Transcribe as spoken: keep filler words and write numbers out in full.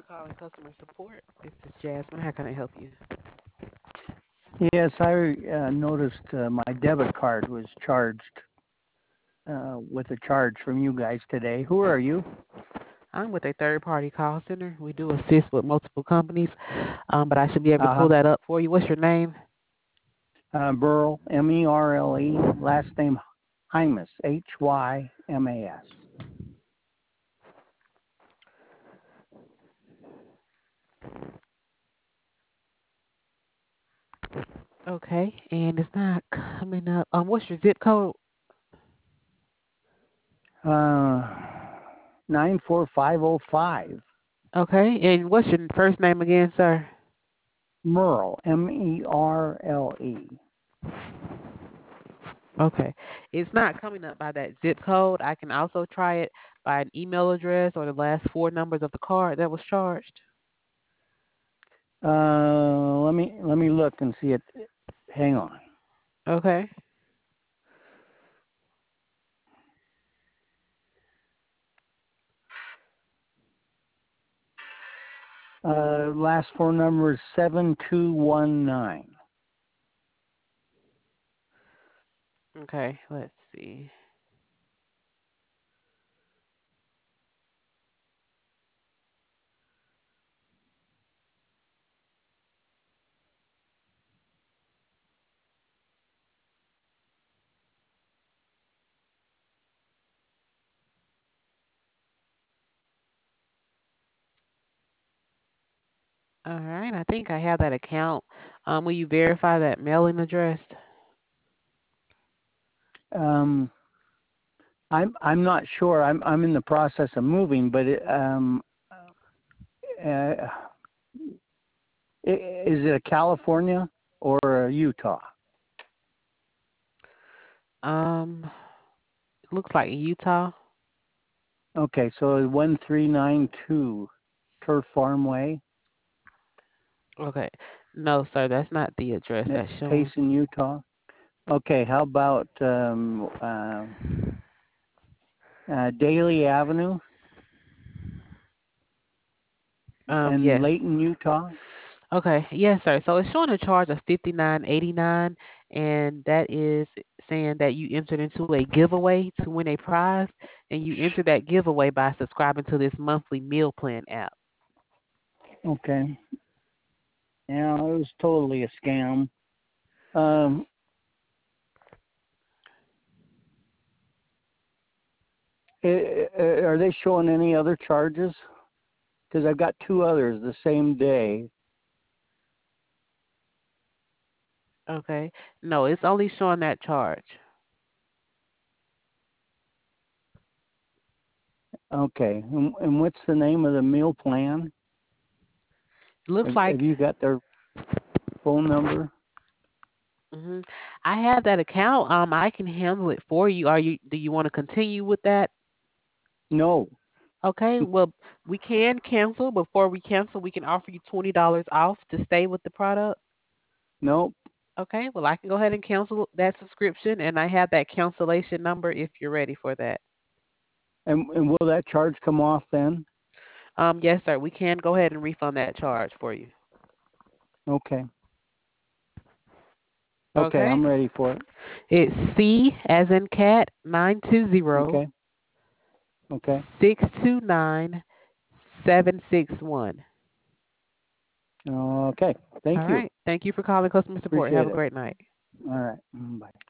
calling customer support. This is Jasmine. How can I help you? Yes, I uh, noticed uh, my debit card was charged uh, with a charge from you guys today. Who are you? I'm with a third party call center. We do assist with multiple companies, um, but I should be able to Uh-huh. pull that up for you. What's your name? Uh, Burl, M E R L E, last name Hymas, H Y M A S. Okay, and it's not coming up. Um, what's your zip code? Uh, nine four five oh five. Okay, and what's your first name again, sir? Merle, M E R L E. Okay, it's not coming up by that zip code. I can also try it by an email address or the last four numbers of the card that was charged. Uh, let me let me look and see it. Hang on. Okay. Uh, last four numbers seven two one nine. Okay, let's see. All right, I think I have that account. Um, will you verify that mailing address? Um, I'm I'm not sure. I'm I'm in the process of moving, but it, um, uh, i- is it a California or a Utah? Um, it looks like Utah. Okay, so one three nine two Turf Farm Way, Okay. No, sir, that's not the address Ne- that's showing. Payson, Utah. Okay, how about um, uh, uh, Daly Avenue Um, in yes. Layton, Utah? Okay, yes, sir. So it's showing a charge of fifty nine eighty nine, and that is saying that you entered into a giveaway to win a prize, and you entered that giveaway by subscribing to this monthly meal plan app. Okay, yeah, it was totally a scam. Um, i- i- are they showing any other charges? Because I've got two others the same day. Okay. No, it's only showing that charge. Okay, and, and what's the name of the meal plan? It looks Have, like have you got their phone number? hmm I have that account. Um, I can handle it for you. Are you? Do you want to continue with that? No, Okay. Well, we can cancel. Before we cancel, we can offer you twenty dollars off to stay with the product. no. Okay. Well, I can go ahead and cancel that subscription, and I have that cancellation number if you're ready for that. And, and will that charge come off then? Um, yes, sir. We can go ahead and refund that charge for you. Okay. Okay, Okay. I'm ready for it. It's C as in cat nine two zero Okay. Okay. six two nine seven six one. Okay. All Thank you. right. Thank you for calling customer support. Have Appreciate a it. great night. All right. Mm, bye.